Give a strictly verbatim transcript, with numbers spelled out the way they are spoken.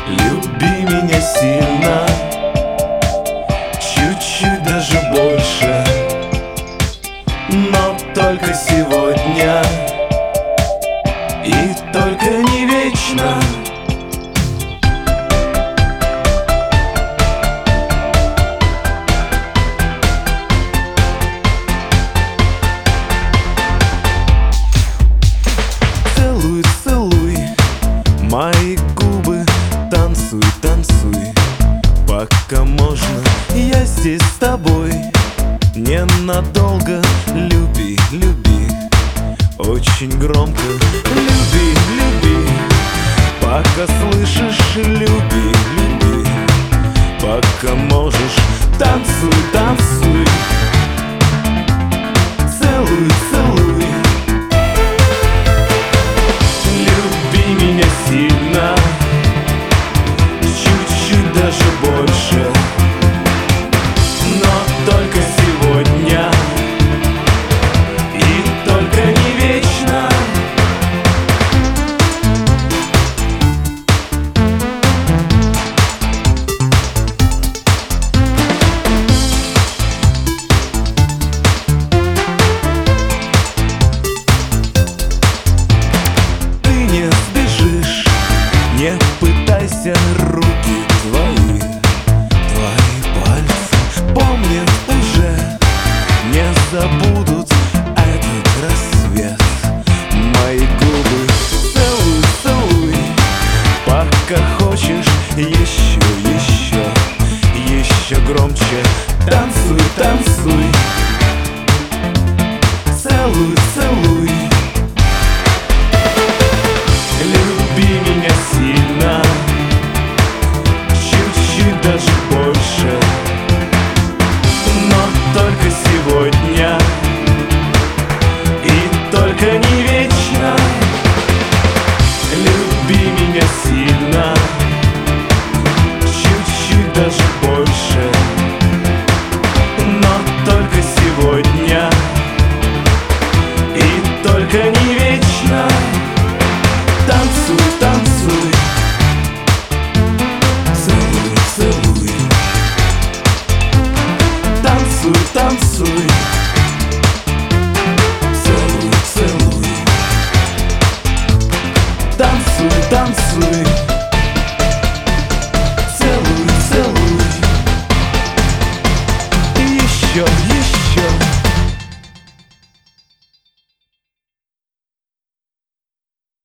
люби меня сильно, чуть-чуть даже больше, но только сегодня и только не вечно. Целуй, целуй мои губы, танцуй, танцуй, пока можно. Я здесь с тобой ненадолго. Люби, люби, очень громко. Люби, люби, пока слышишь. Люби, люби, пока можешь. Танцуй, танцуй, целуй, целуй. Люби меня сильно, чуть-чуть даже больше, но только сегодня и только не вечно. Ты не сбежишь, не пытайся, руки твои, твои пальцы помнят уже, не забудут этот рассвет. Мои губы целуй, целуй, пока хочешь. Еще, еще, еще громче. Танцуй, танцуй, целуй, целуй. Люби меня сильно, чуть-чуть даже больше, но только сегодня и только не вечно. Люби меня сильно, чуть-чуть даже больше, но только сегодня и только не вечно. Танцуй, танцуй, целуй, целуй. Танцуй, танцуй, целуй, целуй. Танцуй, танцуй.